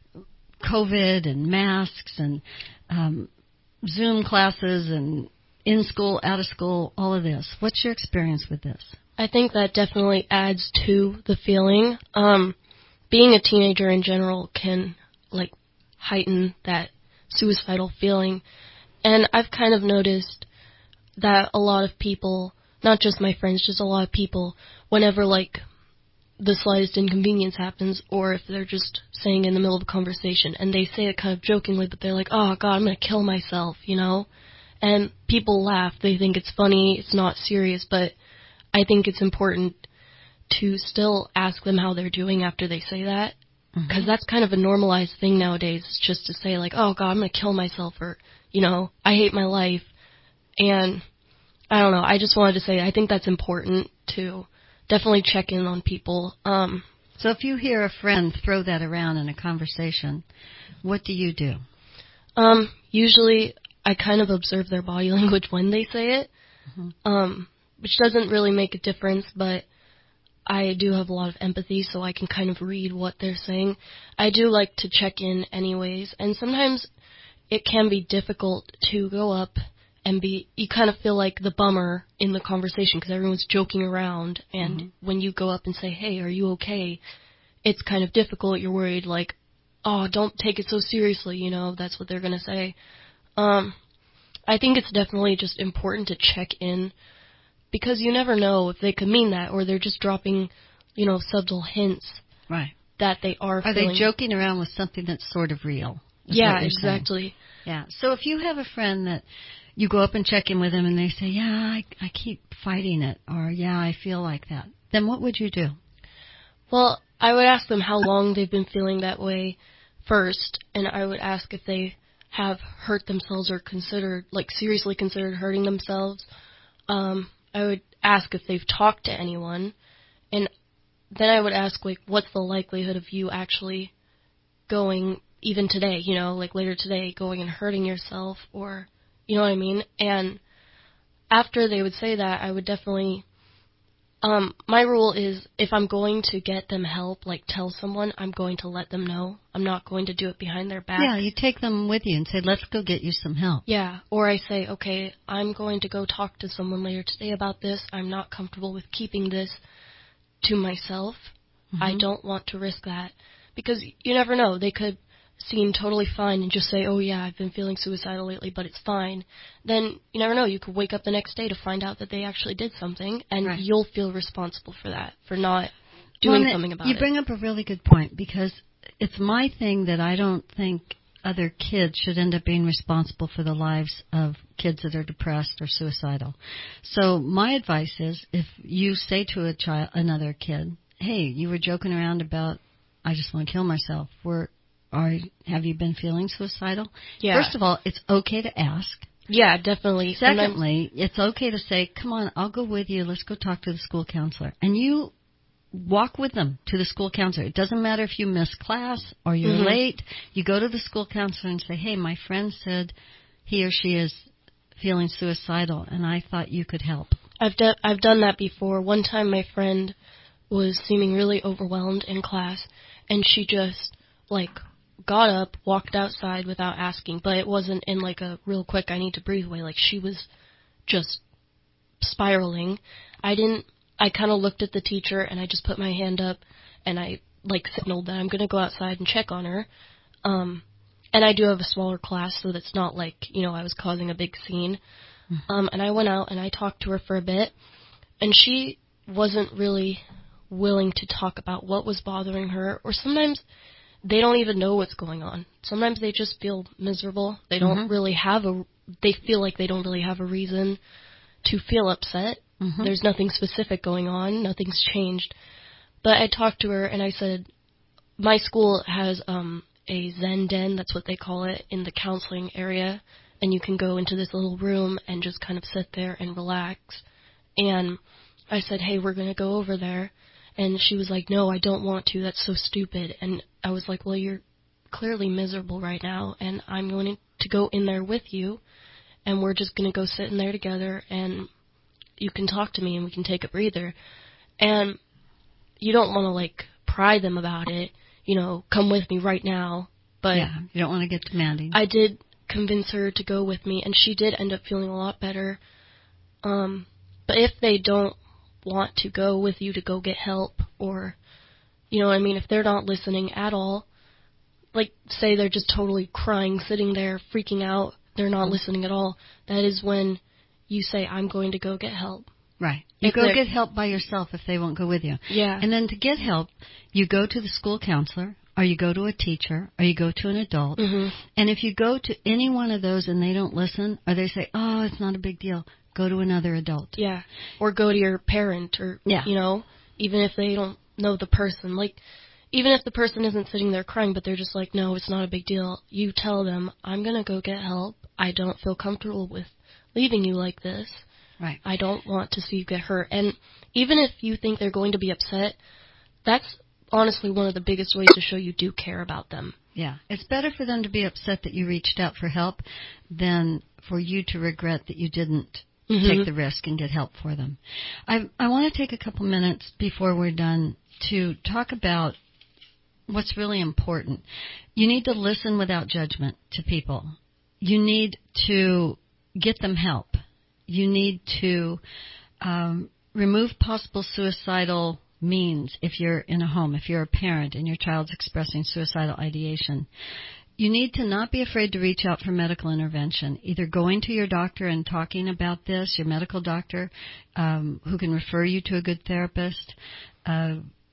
COVID and masks and um, Zoom classes and in school, out of school, all of this. What's your experience with this?
I think that definitely adds to the feeling. Um, being a teenager in general can, like, heighten that suicidal feeling. And I've kind of noticed that a lot of people, not just my friends, just a lot of people, whenever, like, the slightest inconvenience happens, or if they're just saying in the middle of a conversation, and they say it kind of jokingly, but they're like, oh, God, I'm going to kill myself, you know? And people laugh. They think it's funny. It's not serious, but I think it's important to still ask them how they're doing after they say that, because mm-hmm. that's kind of a normalized thing nowadays, just to say, like, oh, God, I'm going to kill myself, or, you know, I hate my life. And I don't know. I just wanted to say I think that's important to definitely check in on people. Um,
so if you hear a friend throw that around in a conversation, what do you do?
Um, usually I kind of observe their body language when they say it, mm-hmm. um, which doesn't really make a difference, but I do have a lot of empathy, so I can kind of read what they're saying. I do like to check in anyways, and sometimes it can be difficult to go up and be, you kind of feel like the bummer in the conversation because everyone's joking around, and mm-hmm. when you go up and say, hey, are you okay, it's kind of difficult. You're worried, like, oh, don't take it so seriously, you know, that's what they're going to say. Um, I think it's definitely just important to check in because you never know if they could mean that or they're just dropping, you know, subtle hints
right.
that they are
Are
feeling.
they joking around with something that's sort of real?
Yeah, exactly.
Saying. Yeah. So if you have a friend that you go up and check in with them and they say, yeah, I, I keep fighting it, or yeah, I feel like that, then what would you do?
Well, I would ask them how long they've been feeling that way first, and I would ask if they have hurt themselves or considered, like seriously considered hurting themselves. Um, I would ask if they've talked to anyone, and then I would ask, like, what's the likelihood of you actually going, even today, you know, like later today, going and hurting yourself, or, you know what I mean? And after they would say that, I would definitely, um, my rule is if I'm going to get them help, like tell someone, I'm going to let them know. I'm not going to do it behind their back.
Yeah, you take them with you and say, let's go get you some help.
Yeah, or I say, okay, I'm going to go talk to someone later today about this. I'm not comfortable with keeping this to myself. Mm-hmm. I don't want to risk that. Because you never know. They could seem totally fine and just say, oh, yeah, I've been feeling suicidal lately, but it's fine. Then you never know. You could wake up the next day to find out that they actually did something, and right. you'll feel responsible for that, for not doing well, something about
you
it.
You bring up a really good point, because it's my thing that I don't think other kids should end up being responsible for the lives of kids that are depressed or suicidal. So my advice is, if you say to a child, another kid, hey, you were joking around about, I just want to kill myself, We're Are have you been feeling suicidal?
Yeah.
First of all, it's okay to ask.
Yeah, definitely.
Secondly, Sometimes it's okay to say, come on, I'll go with you. Let's go talk to the school counselor. And you walk with them to the school counselor. It doesn't matter if you miss class or you're mm-hmm. late. You go to the school counselor and say, hey, my friend said he or she is feeling suicidal, and I thought you could help.
I've, de- I've done that before. One time my friend was seeming really overwhelmed in class, and she just, like, got up, walked outside without asking, but it wasn't in like a real quick, I need to breathe way. Like, she was just spiraling. I didn't, I kind of looked at the teacher and I just put my hand up and I like signaled that I'm going to go outside and check on her. Um, and I do have a smaller class, so that's not like, you know, I was causing a big scene. Mm-hmm. Um, and I went out and I talked to her for a bit, and she wasn't really willing to talk about what was bothering her, or sometimes they don't even know what's going on. Sometimes they just feel miserable. They don't mm-hmm. really have a, they feel like they don't really have a reason to feel upset. Mm-hmm. There's nothing specific going on. Nothing's changed. But I talked to her and I said, my school has um, a Zen den, that's what they call it, in the counseling area. And you can go into this little room and just kind of sit there and relax. And I said, hey, we're going to go over there. And she was like, no, I don't want to. That's so stupid. And I was like, well, you're clearly miserable right now, and I'm going to go in there with you, and we're just going to go sit in there together, and you can talk to me, and we can take a breather. And you don't want to, like, pry them about it, you know, come with me right now. But
yeah, you don't want to get demanding.
I did convince her to go with me, and she did end up feeling a lot better. Um, but if they don't want to go with you to go get help, or, you know what I mean, if they're not listening at all, like, say they're just totally crying, sitting there, freaking out, they're not mm-hmm. listening at all, that is when you say, I'm going to go get help.
Right. You if go get help by yourself if they won't go with you.
Yeah.
And then to get help, you go to the school counselor, or you go to a teacher, or you go to an adult.
Mm-hmm.
And if you go to any one of those and they don't listen, or they say, oh, it's not a big deal, go to another adult.
Yeah. Or go to your parent, or,
yeah.
you know, even if they don't know the person. Like, even if the person isn't sitting there crying, but they're just like, no, it's not a big deal, you tell them, I'm going to go get help. I don't feel comfortable with leaving you like this.
Right.
I don't want to see you get hurt. And even if you think they're going to be upset, that's honestly one of the biggest ways to show you do care about them.
Yeah. It's better for them to be upset that you reached out for help than for you to regret that you didn't mm-hmm. take the risk and get help for them. I, I want to take a couple minutes before we're done to talk about what's really important. You need to listen without judgment to people. You need to get them help. You need to um, remove possible suicidal means if you're in a home, if you're a parent and your child's expressing suicidal ideation. You need to not be afraid to reach out for medical intervention, either going to your doctor and talking about this, your medical doctor, um, who can refer you to a good therapist, uh,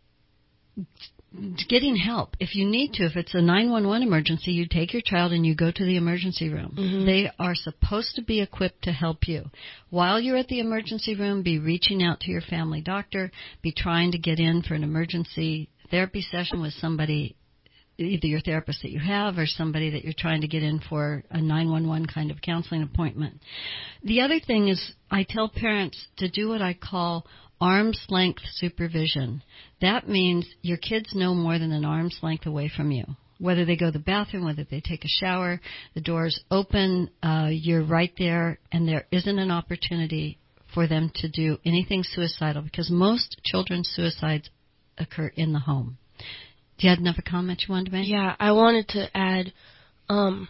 getting help. If you need to, if it's a nine one one emergency, you take your child and you go to the emergency room. Mm-hmm. They are supposed to be equipped to help you. While you're at the emergency room, be reaching out to your family doctor, be trying to get in for an emergency therapy session with somebody, either your therapist that you have or somebody that you're trying to get in for a nine one one kind of counseling appointment. The other thing is I tell parents to do what I call arm's length supervision. That means your kids know more than an arm's length away from you. Whether they go to the bathroom, whether they take a shower, the door's open, uh, you're right there, and there isn't an opportunity for them to do anything suicidal because most children's suicides occur in the home. Do you have another comment you wanted to make?
Yeah, I wanted to add, um,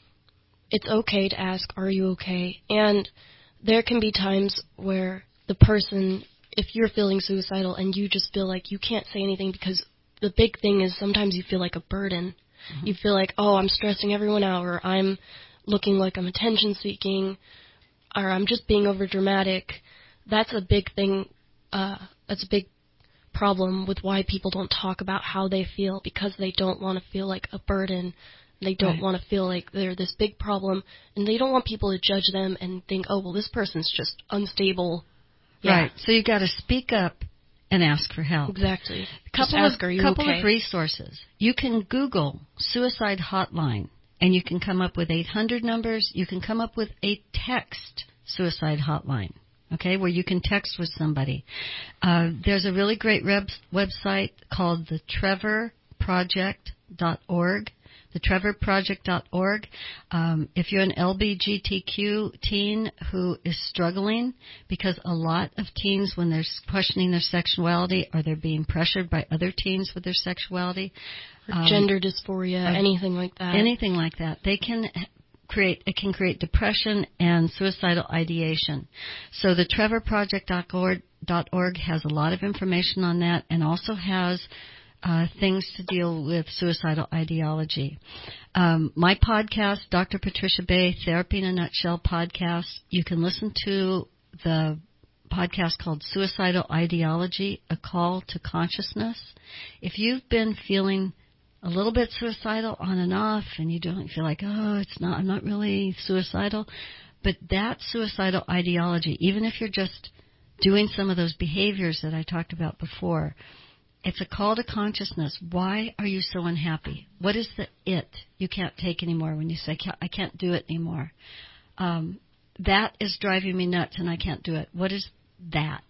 it's okay to ask, are you okay? And there can be times where the person, if you're feeling suicidal and you just feel like you can't say anything because the big thing is sometimes you feel like a burden. Mm-hmm. You feel like, oh, I'm stressing everyone out, or I'm looking like I'm attention-seeking, or I'm just being overdramatic. That's a big thing. Uh, that's a big problem with why people don't talk about how they feel, because they don't want to feel like a burden. They don't right. want to feel like they're this big problem, and they don't want people to judge them and think, oh, well, this person's just unstable. Yeah.
Right. So you've got to speak up and ask for help.
Exactly.
Couple
Just ask,
of,
are you
couple
okay?
of resources. You can Google suicide hotline, and you can come up with eight hundred numbers. You can come up with a text suicide hotline, okay, where you can text with somebody. Uh, there's a really great web, website called the trevor project dot org. the trevor project dot org. Um, if you're an L G B T Q teen who is struggling, because a lot of teens, when they're questioning their sexuality, or they're being pressured by other teens with their sexuality,
um, gender dysphoria, uh, anything like that,
anything like that, they can create it can create depression and suicidal ideation. So the trevor project dot org has a lot of information on that, and also has Uh, things to deal with suicidal ideology. Um, my podcast, Doctor Patricia Bay, Therapy in a Nutshell podcast, you can listen to the podcast called Suicidal Ideology, A Call to Consciousness. If you've been feeling a little bit suicidal on and off, and you don't feel like, oh, it's not, I'm not really suicidal, but that suicidal ideology, even if you're just doing some of those behaviors that I talked about before, it's a call to consciousness. Why are you so unhappy? What is the it you can't take anymore when you say, I can't do it anymore? Um, that is driving me nuts and I can't do it. What is that?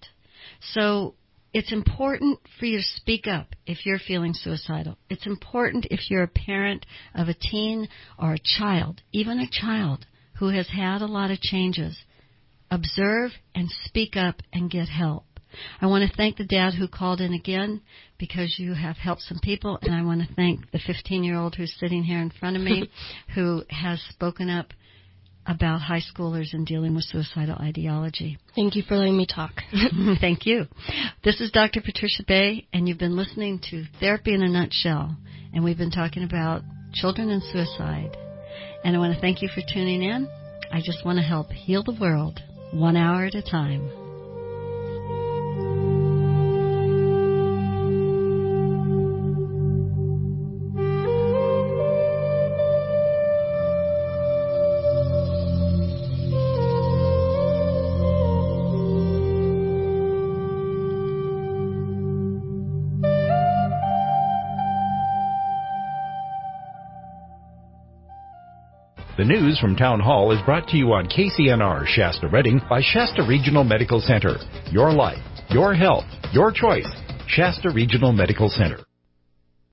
So it's important for you to speak up if you're feeling suicidal. It's important if you're a parent of a teen or a child, even a child who has had a lot of changes. Observe and speak up and get help. I want to thank the dad who called in again, because you have helped some people, and I want to thank the fifteen-year-old who's sitting here in front of me who has spoken up about high schoolers and dealing with suicidal ideology.
Thank you for letting me talk.
Thank you. This is Doctor Patricia Bay, and you've been listening to Therapy in a Nutshell, and we've been talking about children and suicide. And I want to thank you for tuning in. I just want to help heal the world one hour at a time.
The news from Town Hall is brought to you on K C N R Shasta Redding by Shasta Regional Medical Center. Your life, your health, your choice. Shasta Regional Medical Center.